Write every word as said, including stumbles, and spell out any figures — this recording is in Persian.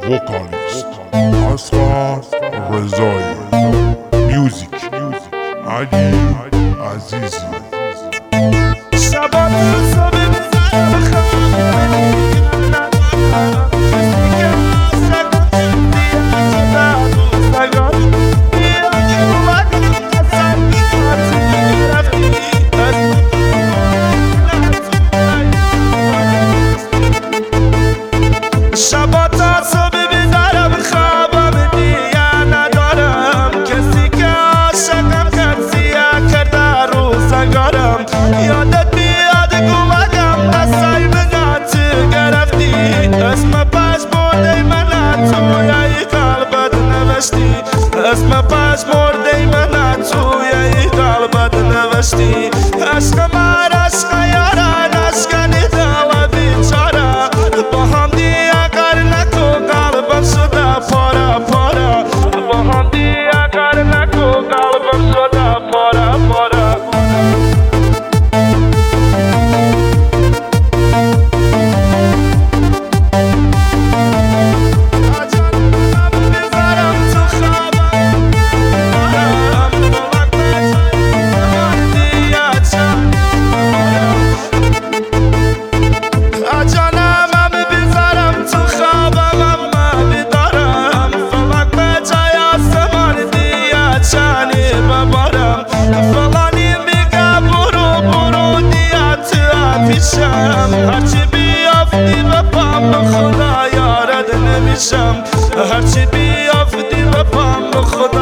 vocalist Asghar Rezai, music Ali Azizi. یادت بیاد گومدم دستای منات گرفتی اسم پشمرده منات توی قلبت نوشتی اسم پشمرده منات توی قلبت نوشتی عشق من عشق یاران عشق ندل بیچاره با هم دیگر نکو قلبم شده پاره پاره با هم دیگر نکو قلبم شده پاره پاره هرچی بیافتی به پام خدا یارد نمیشم هرچی بیافتی به پام خدا